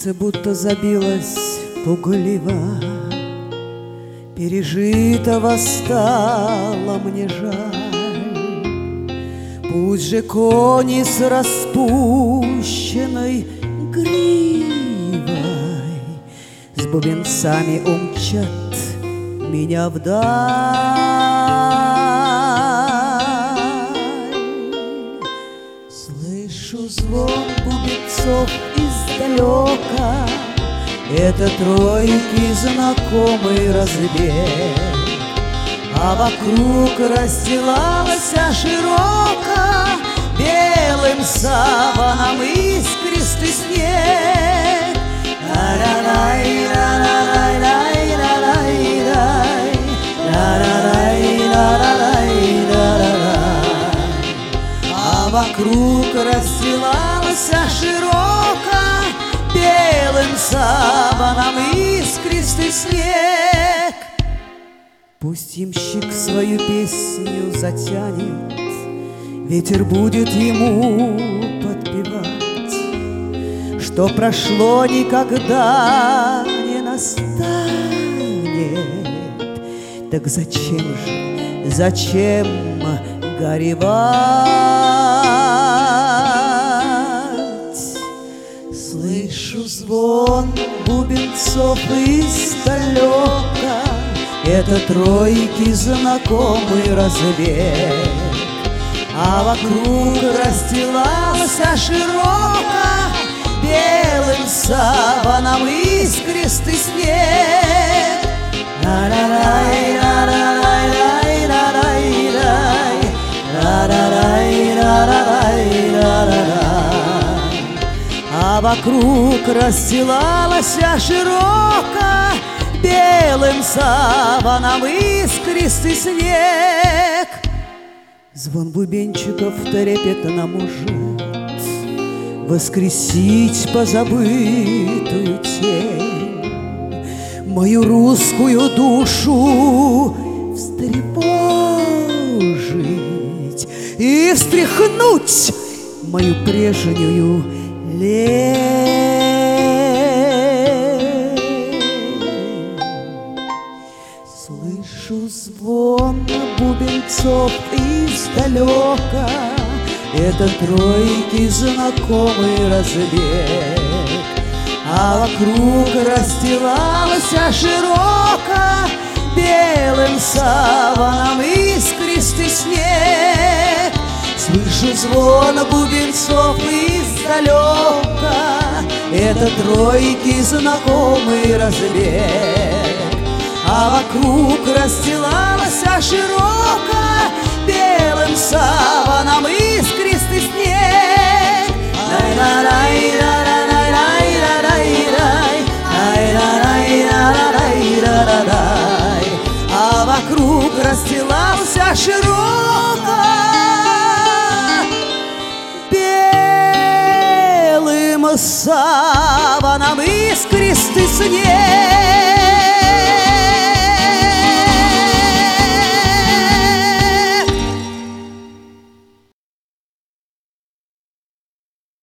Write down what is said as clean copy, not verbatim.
Сердце будто забилось пугливо, пережитого стало мне жаль. Пусть же кони с распущенной гривой с бубенцами умчат меня вдаль. Слышу звон бубенцов издалека, это тройки знакомый разбег, а вокруг расстилалась широко белым саваном искристый снег. А вокруг расстилалась широко белым саваном искристый снег. Пусть ямщик свою песню затянет, ветер будет ему подпевать, что прошло никогда не настанет. Так зачем горевать? Слышу звон бубенцов издалека, это тройки знакомый разбег, а вокруг расстилалась широко белым саваном искристый снег. А вокруг расстилалась широко белым саваном искристый снег. Звон бубенчиков трепетно может воскресить позабытую тень, мою русскую душу встревожить и встряхнуть мою прежнюю лень. Слышу звон бубенцов издалека, это тройки знакомый разбег, а вокруг расстилалась широко белым саваном искристый снег. Слышу звон бубенцов издалека, это тройки знакомый разбег, а вокруг расстилалась широко белым саваном искристый снег. А вокруг расстилался широко белым саваном искристый снег.